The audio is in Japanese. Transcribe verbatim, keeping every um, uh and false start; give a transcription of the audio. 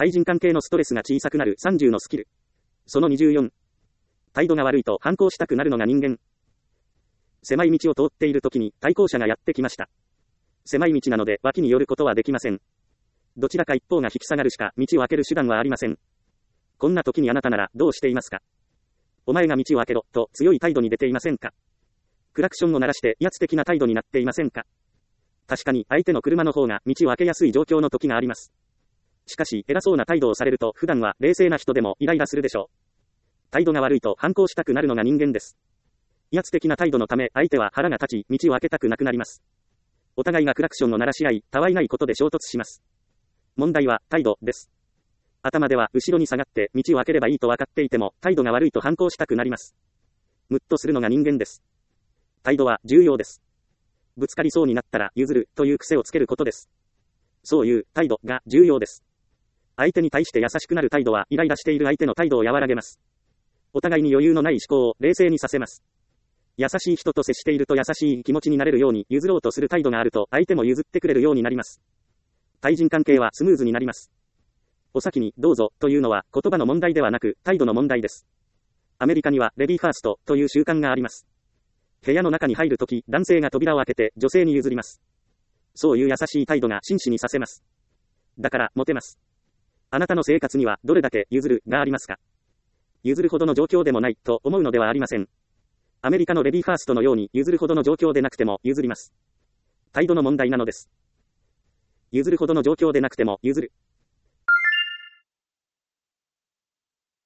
対人関係のストレスが小さくなるさんじゅうのスキル。そのにじゅうよん。態度が悪いと反抗したくなるのが人間。狭い道を通っている時に対向車がやってきました。狭い道なので脇に寄ることはできません。どちらか一方が引き下がるしか道を開ける手段はありません。こんな時にあなたならどうしていますか？お前が道を開けろと強い態度に出ていませんか？クラクションを鳴らして威圧的な態度になっていませんか？確かに相手の車の方が道を開けやすい状況の時があります。しかし偉そうな態度をされると普段は冷静な人でもイライラするでしょう。態度が悪いと反抗したくなるのが人間です。威圧的な態度のため相手は腹が立ち道を開けたくなくなります。お互いがクラクションを鳴らし合い、たわいないことで衝突します。問題は態度です。頭では後ろに下がって道を開ければいいと分かっていても態度が悪いと反抗したくなります。ムッとするのが人間です。態度は重要です。ぶつかりそうになったら譲るという癖をつけることです。そういう態度が重要です。相手に対して優しくなる態度はイライラしている相手の態度を和らげます。お互いに余裕のない思考を冷静にさせます。優しい人と接していると優しい気持ちになれるように譲ろうとする態度があると相手も譲ってくれるようになります。対人関係はスムーズになります。お先にどうぞというのは言葉の問題ではなく態度の問題です。アメリカにはレディーファーストという習慣があります。部屋の中に入るとき男性が扉を開けて女性に譲ります。そういう優しい態度が紳士にさせます。だからモテます。あなたの生活にはどれだけ譲るがありますか？譲るほどの状況でもないと思うのではありません。アメリカのレディーファーストのように譲るほどの状況でなくても譲ります。態度の問題なのです。譲るほどの状況でなくても譲る。